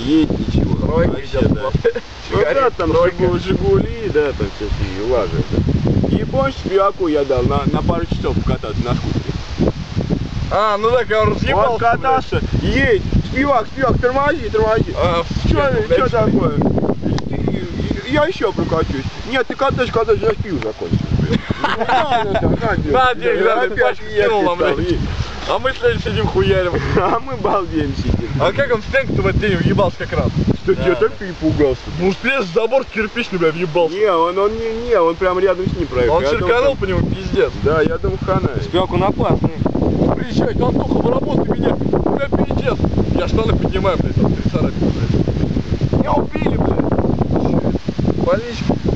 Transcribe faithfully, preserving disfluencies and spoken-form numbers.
едет, ничего. Тройка Вообще, идет, да. вот. Ну да, там Жигу- Жигули, да, там всякие лажи. Да. И помнишь, Спиваку я дал на, на пару часов кататься на скутере. А, ну так, я разъебался. Он катался, едет, Спивак, Спивак, тормози, тормози. А, Что такое? Я еще прокачусь. Нет, ты катаешь, катаешь, я пиво закончил. На, денег, да, ты пачку кинул нам, блядь. А мы следующий сидим хуярим. А мы балдеем сидим. А как он в стенку-то в этот день въебался как раз? Что, я так перепугался? Ну, слез забор кирпичный, бля, въебался. Не, он, он не, не, он прям рядом с ним проехал. Он черканул по нему, пиздец. Да, я думал, хана. Спек он опасный. Приезжай, Антоха, выработай меня. Бля, пиздец. Я штаны поднимаю, блядь, там три царапины, блядь. Меня убили, блядь. Полички.